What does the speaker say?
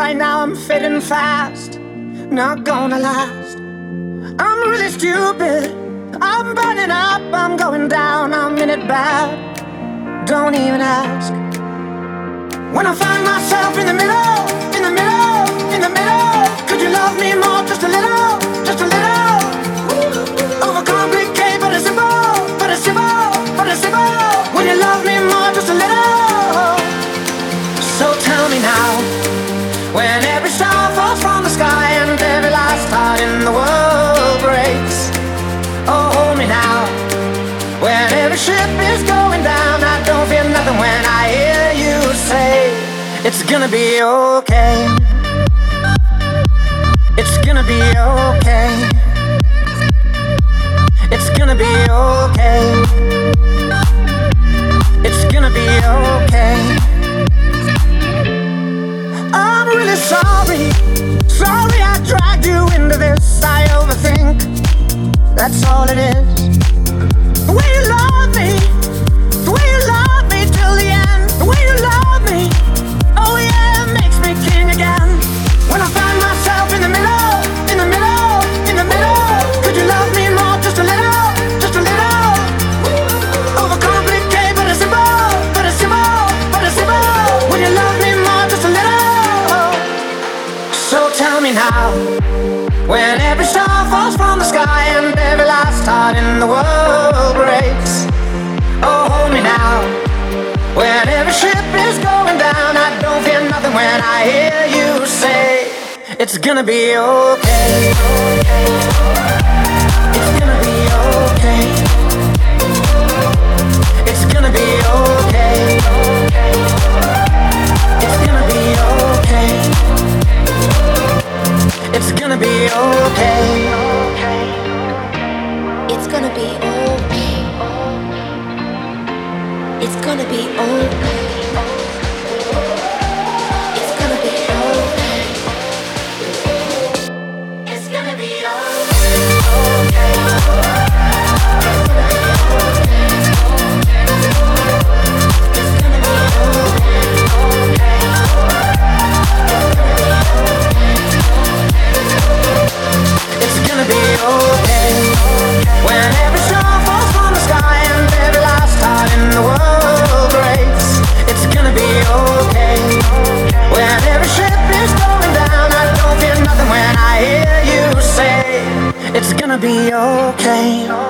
right now I'm fading fast, not gonna last. I'm really stupid, I'm burning up, I'm going down, I'm in it bad. Don't even ask. When I find myself in the middle, in the middle, in the middle, could you love me more, just a little, just a little? Overcomplicate, but it's simple, but it's simple, but it's simple. Will you love me more, just a little? So tell me now, when every star falls from the sky and every last heart in the world breaks. Oh, hold me now, when every ship is going down, I don't feel nothing when I hear you say, it's gonna be okay. It's gonna be okay. It's gonna be okay. It's gonna be okay. I'm really sorry, sorry I dragged you into this. I overthink, that's all it is. The way you love me, the way you love me till the end. The way you love me, oh yeah, makes me king again. When I find myself in the middle, in the middle, in the middle, could you love me more, just a little, just a little? Overcomplicate, but it's simple, but it's simple, but it's simple. Will you love me more, just a little? So tell me now, when every star falls from the sky and every last heart in the world breaks. Oh, hold me now, when every ship is going down, I don't feel nothing when I hear you say, it's gonna be okay. It's gonna be okay. It's gonna be okay. It's gonna be okay. It's gonna be okay. It's gonna be okay. It's gonna be okay. It's gonna be okay. It's gonna be okay. It's gonna be okay. It's gonna be okay. When every star falls from the sky and every last heart in the world breaks. It's gonna be okay. When every ship is going down, I don't feel nothing when I hear you say, it's gonna be okay.